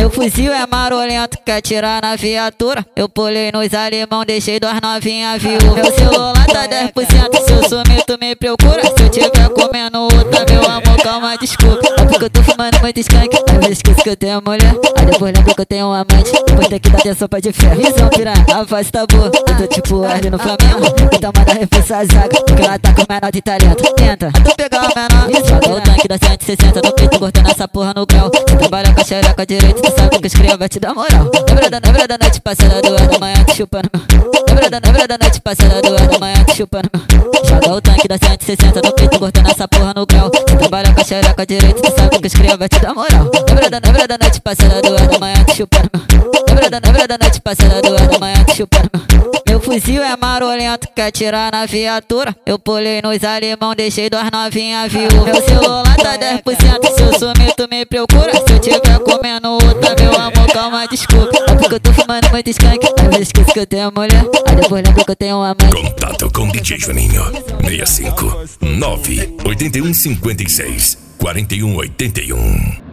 Meu fuzil é marolento, quer tirar na viatura. Eu pulei nos alemão, deixei duas novinha viúva. Meu celular tá 10%, se eu sumir tu me procura. Se eu tiver comendo outra, meu amor, calma, desculpa. É porque eu tô fumando muito skunk, às vezes esqueço que eu tenho mulher. Aí depois lembro que eu tenho um amante, depois tem que dar atenção pra de ferro. Visão piranha, a voz tá boa, eu tô tipo Wesley no Flamengo. Então manda reforçar a zaga, porque ela tá com o menor de talento. Tenta, tu pegar o menor, joga o tanque da 160 no peito, cortando essa porra no grau. Se trabalha com a xereca direito, tu sabe que os cria vai te dar moral. Lembra da noite passada, 2 da manhã, te chupando meu. Lembra da noite passada, 2 da manhã, te chupando meu. Joga o tanque da 160 no peito, cortando essa porra no grau. Se trabalha com a xereca direito, tu sabe que os cria vai te dar moral. Lembra da noite passada, 2 da manhã, te chupando meu. Lembra da noite passada, 2 da manhã, te chupando meu. Meu fuzil é marolento, quer tirar na viatura. Eu pulei nos alemão, deixei duas novinha viúva. Meu celular tá 10%, se eu sumir tu me procura. Se eu tiver comendo outra, meu amor, calma, desculpa. É porque eu tô fumando muito skunk, às vezes esqueço que eu tenho mulher. Aí depois lembro que eu tenho um amante. Contato com DJ Juninho 65 9 81 56 41 81.